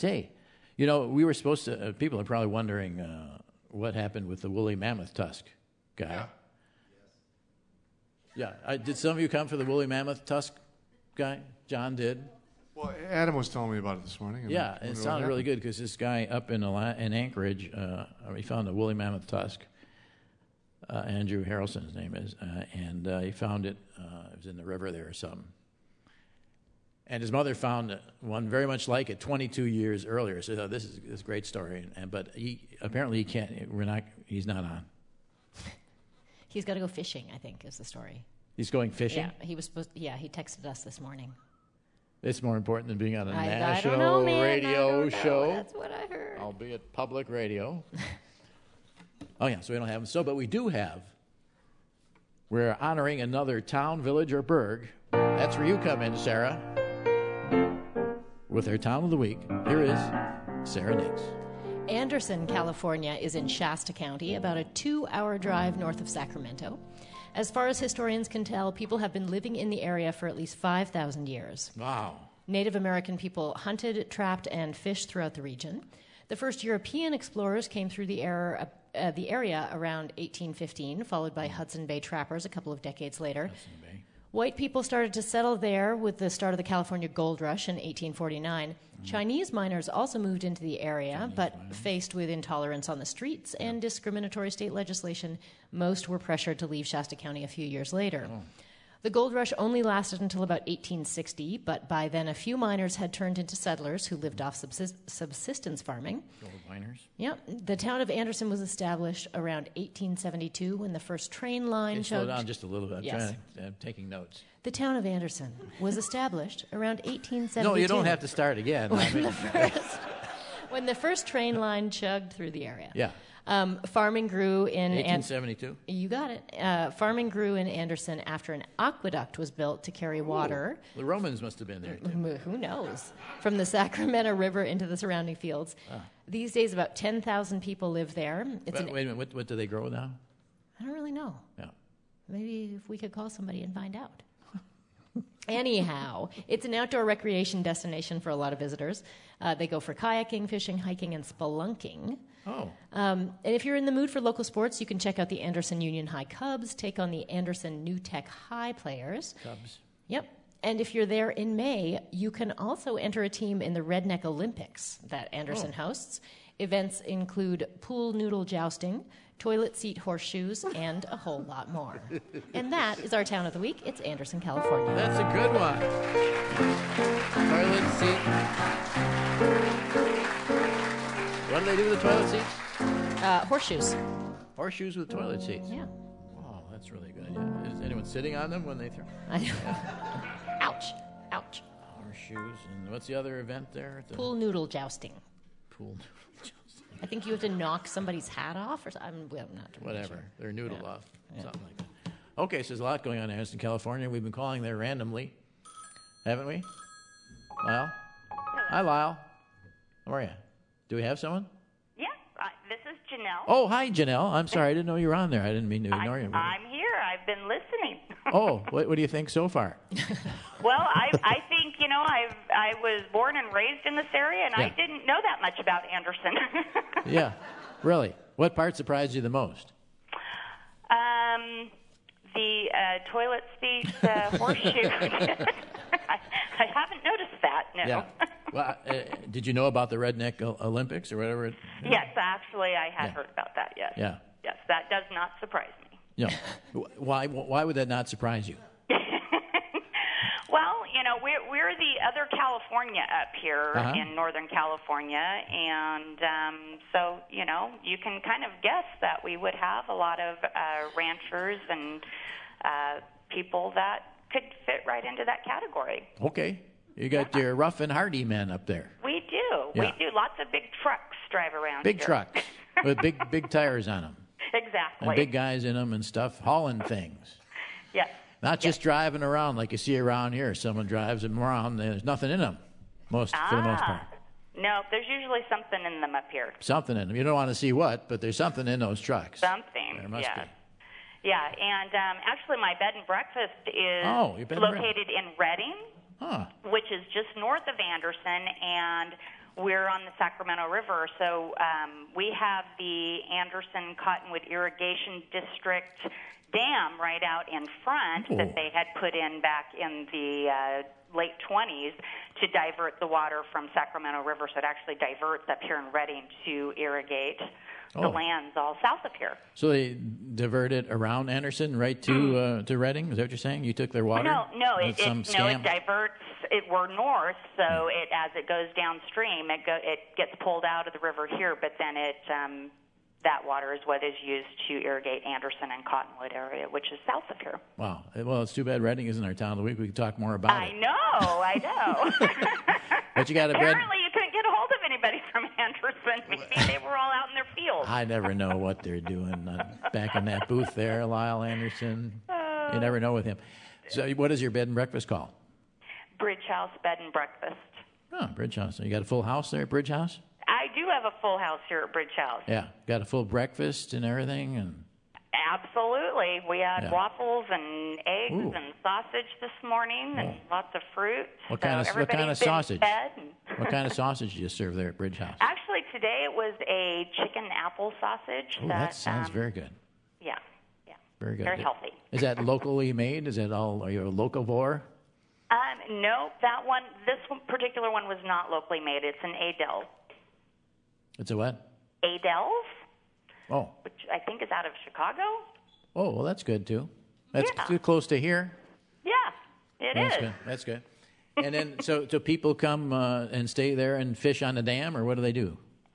Say, we were supposed to. People are probably wondering what happened with the woolly mammoth tusk guy. Yeah. Did some of you come for the woolly mammoth tusk guy? John did. Well, Adam was telling me about it this morning. Yeah, it sounded really good because this guy up in Anchorage, he found a woolly mammoth tusk. Andrew Harrelson, his name is, and he found it. It was in the river there or something. And his mother found one very much like it 22 years earlier. So this is a great story. But he can't. He's not on. He's got to go fishing, I think, is the story. He's going fishing? Yeah, he was supposed. Yeah, he texted us this morning. It's more important than being on a national radio show. That's what I heard. Albeit public radio. Oh, yeah, so we don't have them. But we do have. We're honoring another town, village, or burg. That's where you come in, Sarah. With our Town of the Week, here is Sarah Nix. Anderson, California is in Shasta County, about a 2-hour drive north of Sacramento. As far as historians can tell, people have been living in the area for at least 5,000 years. Wow. Native American people hunted, trapped, and fished throughout the region. The first European explorers came through the area around 1815, followed by Hudson Bay trappers a couple of decades later. Hudson Bay. White people started to settle there with the start of the California Gold Rush in 1849. Chinese miners also moved into the area, faced with intolerance on the streets and discriminatory state legislation, most were pressured to leave Shasta County a few years later. Oh. The gold rush only lasted until about 1860, but by then a few miners had turned into settlers who lived off subsistence farming. Gold miners? Yeah. The town of Anderson was established around 1872 when the first train line slow down just a little bit. Yes. I'm taking notes. The town of Anderson was established around 1872. No, you don't have to start again. When the first train line chugged through the area. Yeah. Farming grew in... 1872? You got it. Farming grew in Anderson after an aqueduct was built to carry water. The Romans must have been there, too. Who knows? From the Sacramento River into the surrounding fields. These days, about 10,000 people live there. Wait a minute. What do they grow now? I don't really know. Yeah. Maybe if we could call somebody and find out. Anyhow, it's an outdoor recreation destination for a lot of visitors. They go for kayaking, fishing, hiking, and spelunking. Oh. And if you're in the mood for local sports, you can check out the Anderson Union High Cubs, take on the Anderson New Tech High players. Cubs. Yep. And if you're there in May, you can also enter a team in the Redneck Olympics that Anderson hosts. Events include pool noodle jousting, toilet seat horseshoes, and a whole lot more. And that is our Town of the Week. It's Anderson, California. That's a good one. Toilet seat. What do they do with the toilet seats? Horseshoes. Horseshoes with toilet seats? Yeah. Wow, that's really a good idea. Is anyone sitting on them when they throw? Ouch. Ouch. Horseshoes. And what's the other event there? Pool noodle jousting. Pool noodle jousting. I think you have to knock somebody's hat off or something. I'm not Whatever. Sure. They're noodle off. Yeah. Something like that. Okay, so there's a lot going on in Anderson, California. We've been calling there randomly. Haven't we? Lyle? Hi, Lyle. How are you? Do we have someone? Yeah, this is Janelle. Oh, hi, Janelle. I'm sorry. I didn't know you were on there. I didn't mean to ignore you. I'm here. I've been listening. Oh, what do you think so far? Well, I think, I was born and raised in this area, and I didn't know that much about Anderson. Yeah, really. What part surprised you the most? The toilet seat horseshoe. I haven't noticed that, no. Yeah. Well, did you know about the Redneck Olympics or whatever? Yes, actually, I had heard about that, yes. Yeah. Yes, that does not surprise me. Yeah. Why would that not surprise you? Well, we're the other California up here in Northern California, and so, you can kind of guess that we would have a lot of ranchers and people that could fit right into that category. Okay. You got your rough and hardy men up there. We do. Yeah. We do. Lots of big trucks drive around Big here. trucks with big tires on them. Exactly. And big guys in them and stuff, hauling things. Yes. Not just driving around like you see around here. Someone drives them around, there's nothing in them, for the most part. No, there's usually something in them up here. Something in them. You don't want to see what, but there's something in those trucks. Something. There must be. Yeah, and actually my bed and breakfast is located in Redding, which is just north of Anderson, and We're on the Sacramento River, so we have the Anderson Cottonwood Irrigation District dam right out in front that they had put in back in the late 20s to divert the water from Sacramento River, so it actually diverts up here in Redding to irrigate the lands all south of here. So they diverted around Anderson right to Redding? Is that what you're saying? You took their water? No, it diverts. We're north, so as it goes downstream, it gets pulled out of the river here, but then that water is what is used to irrigate Anderson and Cottonwood area, which is south of here. Wow. Well, it's too bad Redding isn't our town of the week. We could talk more about it. I know. But you got Apparently you couldn't get a hold of anybody from Anderson. Maybe they were all out in their fields. I never know what they're doing back in that booth there, Lyle Anderson. You never know with him. So what is your bed and breakfast called? Bridge House Bed and Breakfast. Oh, Bridge House. So you got a full house there at Bridge House? I do have a full house here at Bridge House. Yeah. Got a full breakfast and everything? And Absolutely. We had waffles and eggs and sausage this morning and lots of fruit. What kind of sausage? What kind of sausage do you serve there at Bridge House? Actually, today it was a chicken apple sausage. Oh, that sounds very good. Yeah. Very good. Very healthy. Is that locally made? Is that all? Are you a locavore? No, this particular one was not locally made. It's an Adel. It's a what? Adels. Oh. Which I think is out of Chicago. Oh, well, that's good, too. That's too close to here. Yeah, it is. That's good. And then, so people come and stay there and fish on the dam, or what do they do?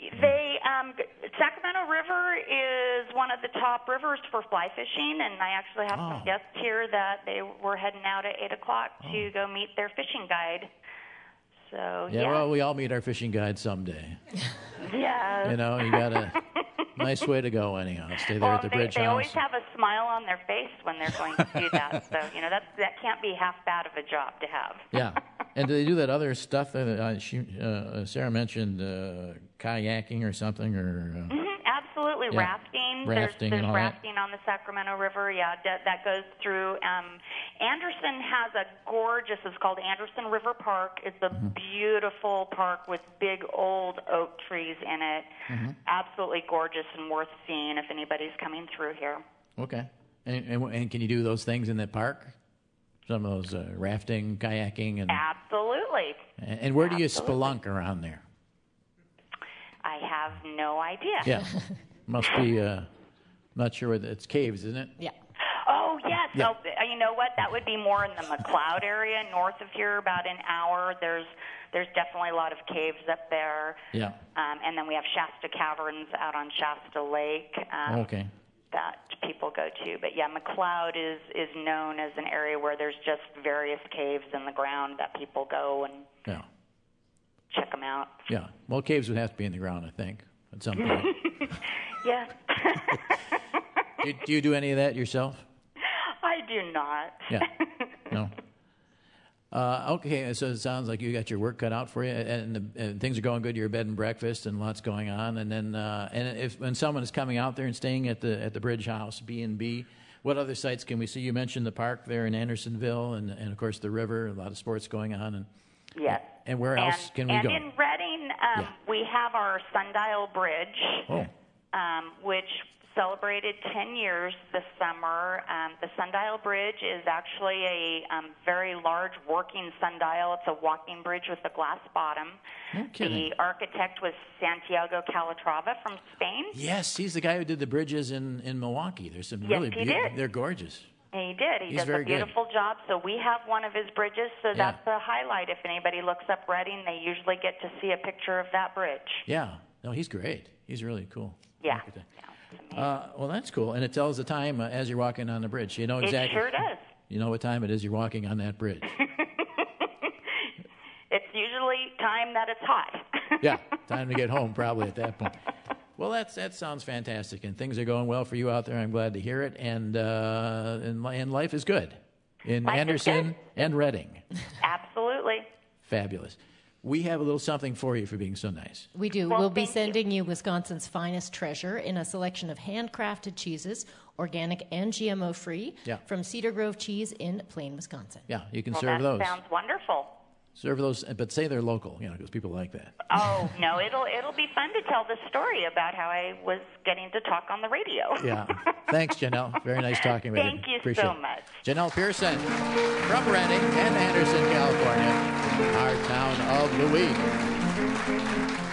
Sacramento River is one of the top rivers for fly fishing, and I actually have some guests here that they were heading out at 8 o'clock to go meet their fishing guide. So, well, we all meet our fishing guide someday. Yeah. You know, you got a nice way to go anyhow. Stay there at the Bridge House. They always have a smile on their face when they're going to do that. So, that can't be half bad of a job to have. Yeah. And do they do that other stuff that Sarah mentioned, kayaking or something? Or Absolutely. Yeah. Rafting. Rafting There's and all rafting on the Sacramento River. Yeah, that goes through. Anderson has a gorgeous, it's called Anderson River Park. It's a beautiful park with big old oak trees in it. Absolutely gorgeous and worth seeing if anybody's coming through here. Okay. And can you do those things in that park? Some of those rafting, kayaking? Absolutely. And where do you spelunk around there? I have no idea. Yeah. Must be, not sure whether it's caves, isn't it? Yeah. Oh, yes. Yeah. Oh, you know what? That would be more in the McLeod area, north of here, about an hour. There's definitely a lot of caves up there. Yeah. And then we have Shasta Caverns out on Shasta Lake. Okay. That people go to. But, yeah, McLeod is known as an area where there's just various caves in the ground that people go and check them out. Yeah. Well, caves would have to be in the ground, I think, at some point. Yeah. Do you do any of that yourself? I do not. Yeah. No. Okay, so it sounds like you got your work cut out for you, and things are going good. Your bed and breakfast, and lots going on. And then, when someone is coming out there and staying at the Bridge House B&B, what other sites can we see? You mentioned the park there in Andersonville, and of course the river. A lot of sports going on. And yes. And where else can we go? And in Redding, we have our Sundial Bridge, which celebrated 10 years this summer. The Sundial Bridge is actually a very large working sundial. It's a walking bridge with a glass bottom. No kidding. The architect was Santiago Calatrava from Spain. Yes, he's the guy who did the bridges in Milwaukee. There's some really beautiful. They're gorgeous. He did. He He's does a beautiful job. So we have one of his bridges, so that's a highlight. If anybody looks up Redding, they usually get to see a picture of that bridge. Yeah. No, he's great. He's really cool. Yeah. Well, that's cool. And it tells the time as you're walking on the bridge. You know exactly. It sure does. You know what time it is you're walking on that bridge. It's usually time that it's hot. Yeah, time to get home probably at that point. Well, that sounds fantastic, and things are going well for you out there. I'm glad to hear it, and life is good in Anderson and Redding. Absolutely. Fabulous. We have a little something for you for being so nice. We do. We'll be sending you Wisconsin's finest treasure in a selection of handcrafted cheeses, organic and GMO-free, from Cedar Grove Cheese in Plain, Wisconsin. Yeah, you can serve those. That sounds wonderful. Serve those, but say they're local, because people like that. Oh no, it'll be fun to tell the story about how I was getting to talk on the radio. Yeah. Thanks, Janelle. Very nice talking with you. Thank you Appreciate so it. much. Janelle Pearson from Redding and Anderson, California, our town of Louis.